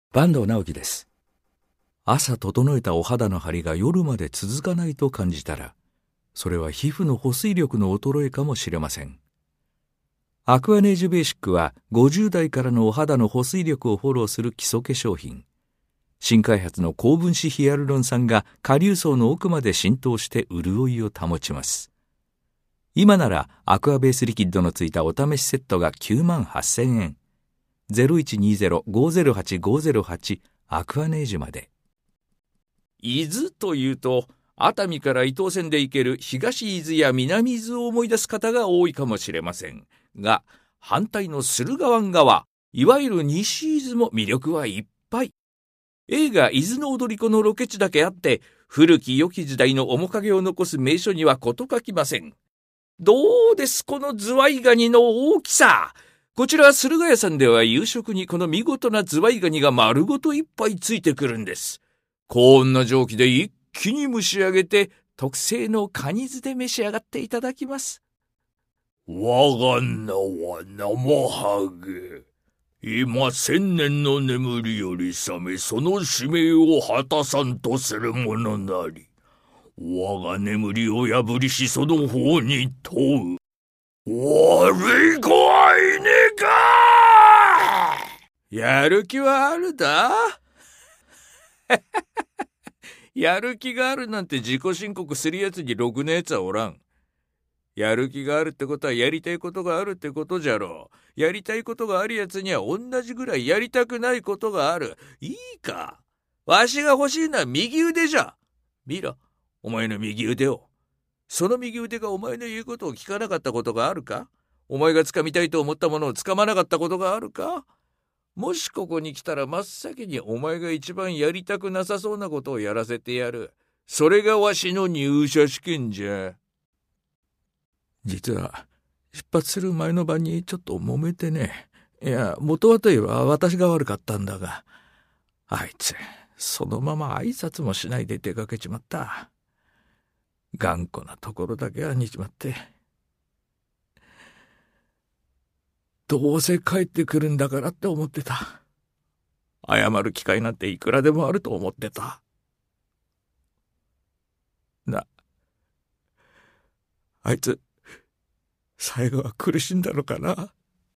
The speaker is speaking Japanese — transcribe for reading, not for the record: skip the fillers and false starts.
坂東直樹です。朝整えたお肌の張りが夜まで続かないと感じたら、それは皮膚の保水力の衰えかもしれません。アクアネージュベーシックは50代からのお肌の保水力をフォローする基礎化粧品。新開発の高分子ヒアルロン酸が下流層の奥まで浸透して潤いを保ちます。今ならアクアベースリキッドのついたお試しセットが98,000円。0120-508-508アクアネージュまで。 伊豆というと、熱海から伊東線で行ける東伊豆や南伊豆を思い出す方が多いかもしれませんが、反対の駿河湾側、いわゆる西伊豆も魅力はいっぱい。映画伊豆の踊り子のロケ地だけあって、古き良き時代の面影を残す名所には事欠きません。どうですこのズワイガニの大きさ。こちら駿河屋さんでは夕食にこの見事なズワイガニが丸ごと一杯ついてくるんです。高温の蒸気で一気に蒸し上げて特製のカニ酢で召し上がっていただきます。 我が名は生ハゲ。今千年の眠りより覚め、その使命を果たさんとするものなり。我が眠りを破りしその方に問う。悪い子はいねえか。 やる気はあるだやる気があるなんて自己申告するやつにろくなやつはおらん。やる気があるってことはやりたいことがあるってことじゃろう。やりたいことがあるやつには同じぐらいやりたくないことがある。いいか。わしが欲しいのは右腕じゃ。見ろ、お前の右腕を。その右腕がお前の言うことを聞かなかったことがあるか？お前が掴みたいと思ったものを掴まなかったことがあるか？もしここに来たら真っ先にお前が一番やりたくなさそうなことをやらせてやる。それがわしの入社試験じゃ。 実は出発する前の晩にちょっと揉めてね。いや、元はといえば私が悪かったんだが、あいつそのまま挨拶もしないで出かけちまった。頑固なところだけは似ちまって。どうせ帰ってくるんだからって思ってた。謝る機会なんていくらでもあると思ってた。あいつ最後は苦しんだのかな。